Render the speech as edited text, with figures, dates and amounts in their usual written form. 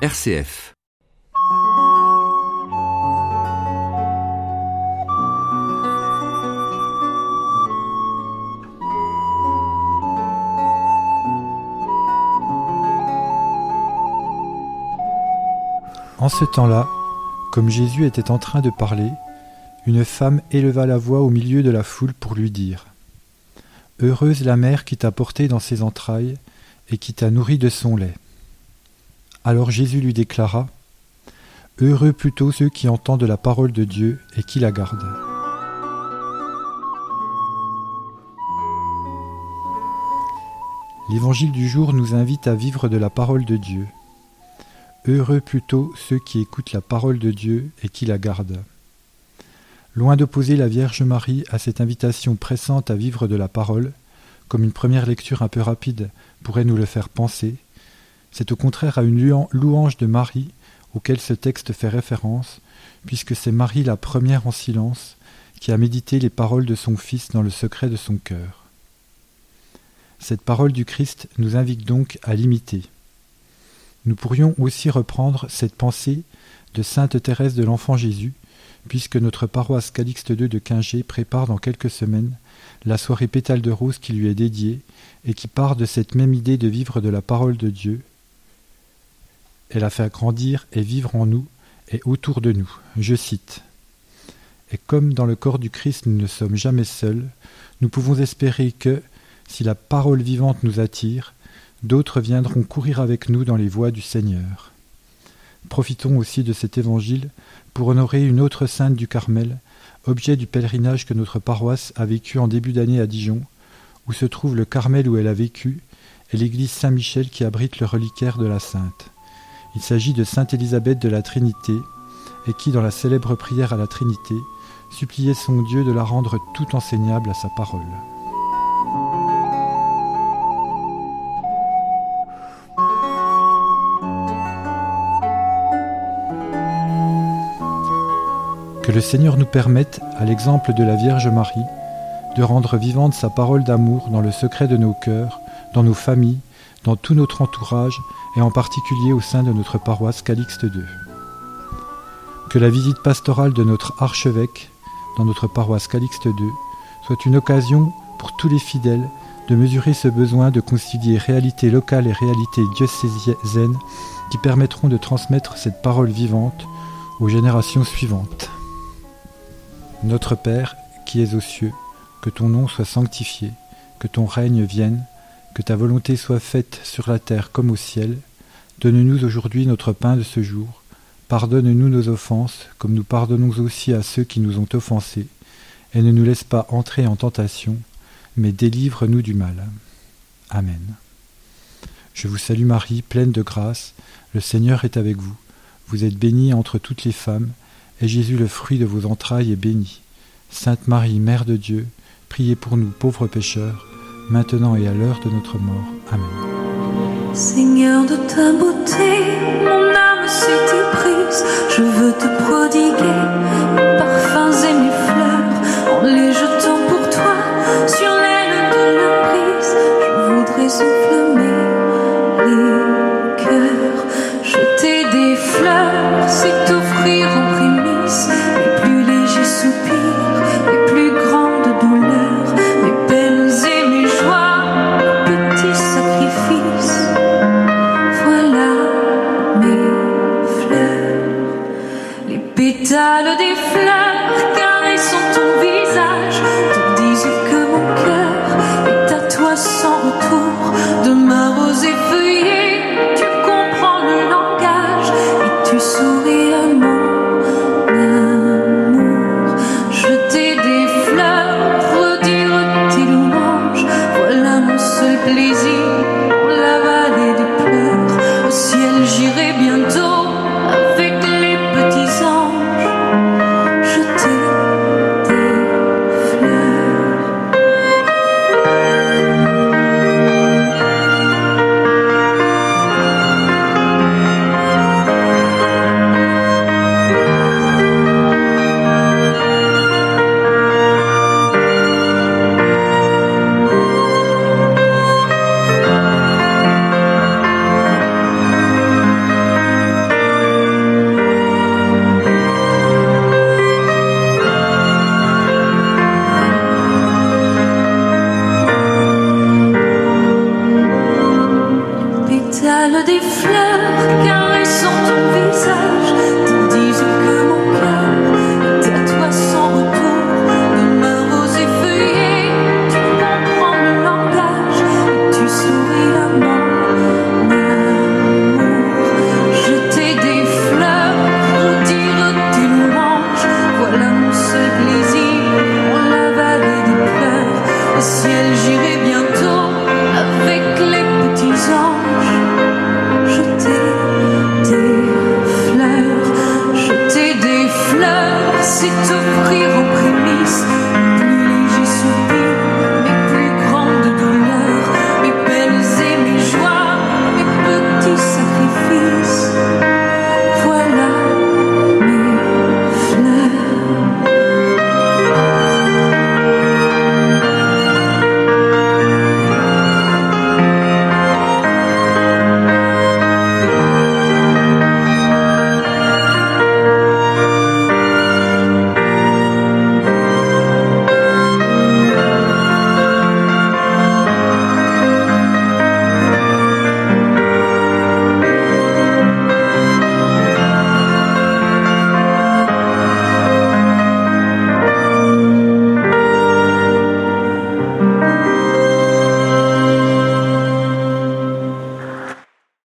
RCF. En ce temps-là, comme Jésus était en train de parler, une femme éleva la voix au milieu de la foule pour lui dire : « Heureuse la mère qui t'a porté dans ses entrailles et qui t'a nourri de son lait. » Alors Jésus lui déclara : « Heureux plutôt ceux qui entendent la parole de Dieu et qui la gardent. » L'évangile du jour nous invite à vivre de la parole de Dieu. Heureux plutôt ceux qui écoutent la parole de Dieu et qui la gardent. Loin d'opposer la Vierge Marie à cette invitation pressante à vivre de la parole, comme une première lecture un peu rapide pourrait nous le faire penser, c'est au contraire à une louange de Marie auquel ce texte fait référence, puisque c'est Marie la première en silence qui a médité les paroles de son Fils dans le secret de son cœur. Cette parole du Christ nous invite donc à l'imiter. Nous pourrions aussi reprendre cette pensée de sainte Thérèse de l'Enfant Jésus, puisque notre paroisse Calixte II de Quingey prépare dans quelques semaines la soirée pétale de rose qui lui est dédiée et qui part de cette même idée de vivre de la parole de Dieu. Elle a fait grandir et vivre en nous et autour de nous. Je cite : « Et comme dans le corps du Christ nous ne sommes jamais seuls, nous pouvons espérer que, si la parole vivante nous attire, d'autres viendront courir avec nous dans les voies du Seigneur. » Profitons aussi de cet évangile pour honorer une autre sainte du Carmel, objet du pèlerinage que notre paroisse a vécu en début d'année à Dijon, où se trouve le Carmel où elle a vécu, et l'église Saint-Michel qui abrite le reliquaire de la sainte. Il s'agit de sainte Élisabeth de la Trinité, et qui, dans la célèbre prière à la Trinité, suppliait son Dieu de la rendre tout enseignable à sa parole. Que le Seigneur nous permette, à l'exemple de la Vierge Marie, de rendre vivante sa parole d'amour dans le secret de nos cœurs, dans nos familles, dans tout notre entourage et en particulier au sein de notre paroisse Calixte II. Que la visite pastorale de notre archevêque dans notre paroisse Calixte II soit une occasion pour tous les fidèles de mesurer ce besoin de concilier réalité locale et réalité diocésaine qui permettront de transmettre cette parole vivante aux générations suivantes. Notre Père, qui es aux cieux, que ton nom soit sanctifié, que ton règne vienne, que ta volonté soit faite sur la terre comme au ciel. Donne-nous aujourd'hui notre pain de ce jour. Pardonne-nous nos offenses, comme nous pardonnons aussi à ceux qui nous ont offensés. Et ne nous laisse pas entrer en tentation, mais délivre-nous du mal. Amen. Je vous salue Marie, pleine de grâce, le Seigneur est avec vous. Vous êtes bénie entre toutes les femmes, et Jésus, le fruit de vos entrailles, est béni. Sainte Marie, Mère de Dieu, priez pour nous pauvres pécheurs, maintenant et à l'heure de notre mort. Amen. Seigneur, de ta beauté, mon âme s'est éprise. Je veux te prodiguer mes parfums et mes fleurs, en les jetant pour toi sur l'aile de la brise. Je voudrais enflammer les cœurs. Jeter des fleurs, c'est t'offrir en prémisse les plus légers soupirs, les plus grandes douleurs, mes peines et mes joies, mes petits sacrifices. Voilà mes fleurs, les pétales des fleurs caressant ton visage te disent que mon cœur est à toi sans retour. De pétales des fleurs caressant ton visage.